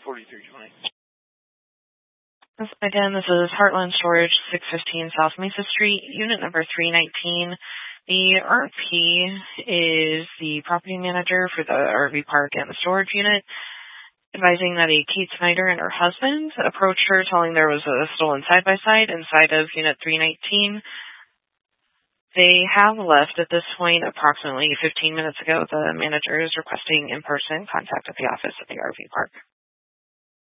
4320. Again, this is Heartland Storage, 615 South Mesa Street, unit number 319. The RP is the property manager for the RV park and the storage unit, advising that a Kate Snyder and her husband approached her telling there was a stolen side-by-side inside of unit 319. They have left at this point approximately 15 minutes ago. The manager is requesting in-person contact at the office at the RV park.